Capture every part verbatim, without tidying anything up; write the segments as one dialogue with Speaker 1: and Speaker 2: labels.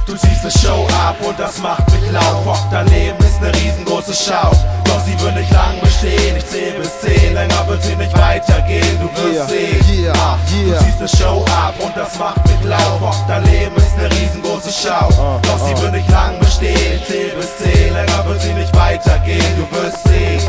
Speaker 1: Du ziehst ne Show ab und das macht mich laut. Bock, dein Leben ist ne riesengroße Schau. Doch sie wird nicht lang bestehen, ich zähl bis zehn, länger wird sie nicht weitergehen, du wirst
Speaker 2: Yeah,
Speaker 1: sehen.
Speaker 2: yeah,
Speaker 1: ah,
Speaker 2: yeah.
Speaker 1: Du ziehst ne Show ab und das macht mich laut. Bock, dein Leben ist ne riesengroße Schau.
Speaker 2: Uh,
Speaker 1: Doch sie
Speaker 2: uh.
Speaker 1: wird nicht lang bestehen, ich zähl bis zehn, länger wird sie nicht weitergehen, du wirst sehen.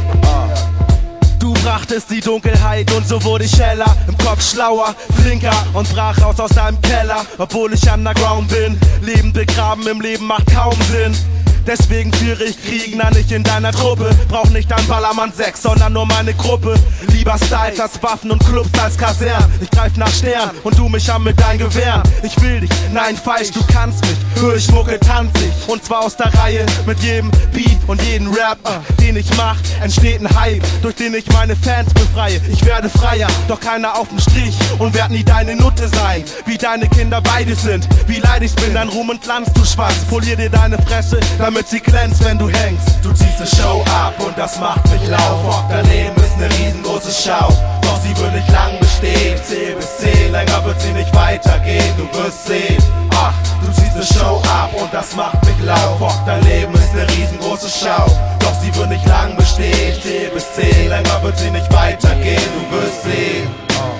Speaker 3: Du brachtest die Dunkelheit und so wurde ich heller, im Kopf schlauer, flinker und brach raus aus deinem Keller. Obwohl ich underground bin, Leben begraben im Leben macht kaum Sinn. Deswegen führe ich Krieg, na nicht in deiner Truppe. Brauch nicht dein Ballermann sechs, sondern nur meine Gruppe. Lieber Styles als Waffen und Clubs als Kasern. Ich greif nach Stern und du mich an mit deinen Gewehren. Ich will dich, nein falsch, du kannst mich. Hör ich Mucke, tanz ich. Und zwar aus der Reihe mit jedem Beat und jedem Rap, den ich mach, entsteht ein Hype, durch den ich meine Fans befreie. Ich werde freier, doch keiner auf dem Strich und werd nie deine Nutte sein. Wie deine Kinder beide sind, wie leid ich bin, dein Ruhm und Glanz, du Schwanz. Polier dir deine Fresse, damit sie glänzt, wenn du hängst.
Speaker 1: Du ziehst ne Show ab und das macht mich laut. Bock, dein Leben ist ne riesengroße Schau. Doch sie wird nicht lang bestehen, ich zähl bis zehn, länger wird sie nicht weitergehen, du wirst sehen. Ach, du ziehst ne Show ab und das macht mich laut. Bock, dein Leben ist ne riesengroße Schau. Doch sie wird nicht lang bestehen, ich zähl bis zehn, länger wird sie nicht weitergehen, du wirst sehen.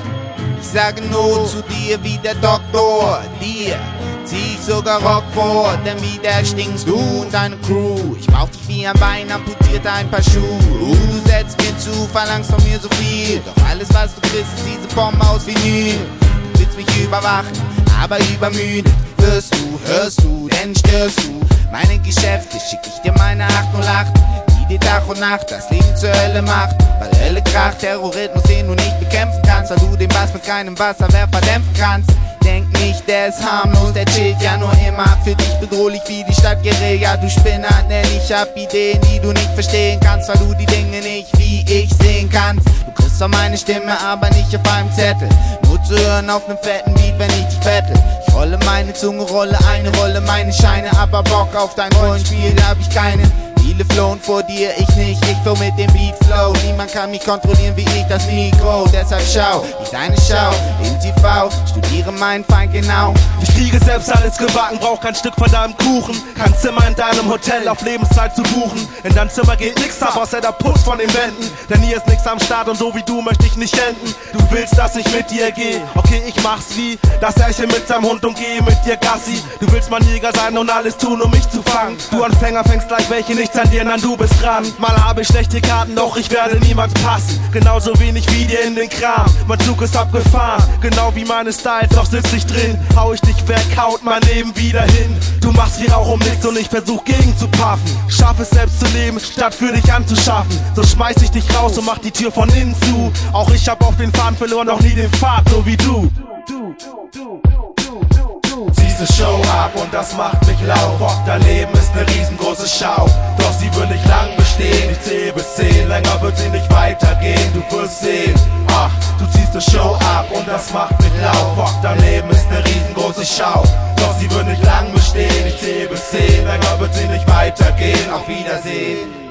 Speaker 4: Ich sage nur zu dir wie der Doktor, dir zieh ich sogar Rock vor, denn wieder stinkst du und deine Crew. Ich brauch dich wie ein Bein, amputiert ein paar Schuhe. Du setzt mir zu, verlangst von mir so viel, doch alles was du kriegst ist diese Bombe aus Vinyl. Du willst mich überwachen, aber übermüdet wirst du, hörst du, denn störst du meine Geschäfte, schick ich dir meine acht null acht, die dir Tag und Nacht das Leben zur Hölle macht. Weil Hölle kracht, Terrorismus, den du nicht bekämpfen kannst, weil du den Bass mit keinem Wasserwerfer dämpfen kannst. Denk nicht, der ist harmlos, der chillt ja nur immer. Für dich bedrohlich wie die Stadt Guerilla. Du Spinner, denn ich hab Ideen, die du nicht verstehen kannst, weil du die Dinge nicht wie ich sehen kannst. Du kriegst auch meine Stimme, aber nicht auf einem Zettel. Nur zu hören auf nem fetten Beat, wenn ich dich bettel. Ich rolle meine Zunge, rolle eine Rolle, meine Scheine, aber Bock auf dein Rollenspiel hab ich keinen. Viele flohen vor dir, ich nicht, ich flow mit dem Beat Flow. Niemand kann mich kontrollieren wie ich das Mikro. Deshalb schau, ich deine Schau, in T V, studiere meinen Feind genau.
Speaker 3: Ich kriege selbst alles gebacken, brauch kein Stück von deinem Kuchen. Kein Zimmer in deinem Hotel auf Lebenszeit zu buchen. In dein Zimmer geht nix ab, außer der Putz von den Wänden. Denn hier ist nix am Start und so wie du möchte ich nicht enden. Du willst, dass ich mit dir gehe, okay, ich mach's wie das Härchen mit seinem Hund und gehe mit dir Gassi. Du willst mein Jäger sein und alles tun, um mich zu fangen. Du Anfänger fängst gleich welche, nichts an dir, nein, du bist dran. Mal habe ich schlechte Karten, doch ich werde niemals passen. Genauso wenig wie dir in den Kram. Mein Zug ist abgefahren, genau wie meine Styles, doch sitz ich drin. Hau ich dich weg, haut mein Leben wieder hin. Du machst wie Rauch um nichts und ich versuch gegen zu paffen. Schaff es selbst zu leben, statt für dich anzuschaffen. So schmeiß ich dich raus und mach die Tür von innen zu. Auch ich hab auf den Faden verloren, noch nie den Pfad, so wie du.
Speaker 1: Ziehst ne Show ab und das macht mich laut. Bock, dein Leben ist ne riesengroße Schau. Doch sie wird nicht lang bestehen, ich zähl bis zehn, länger wird sie nicht weitergehen, du wirst sehen. Ach, du ziehst ne Show ab und das macht mich laut. Bock, dein Leben ist ne riesengroße Schau. Doch sie wird nicht lang bestehen, ich zähl bis zehn, länger wird sie nicht weitergehen, auf Wiedersehen.